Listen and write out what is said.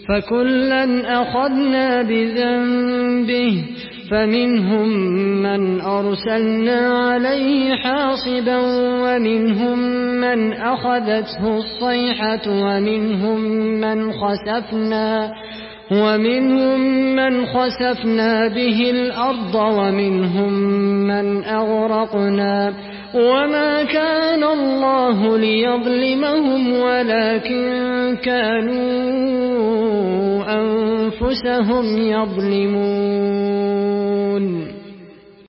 فكلا أخذنا بذنبه فمنهم من أرسلنا عليه حاصبا ومنهم من أخذته الصيحة ومنهم من خسفنا به الأرض ومنهم من أغرقنا وما كان الله ليظلمهم ولكن كانوا أنفسهم يظلمون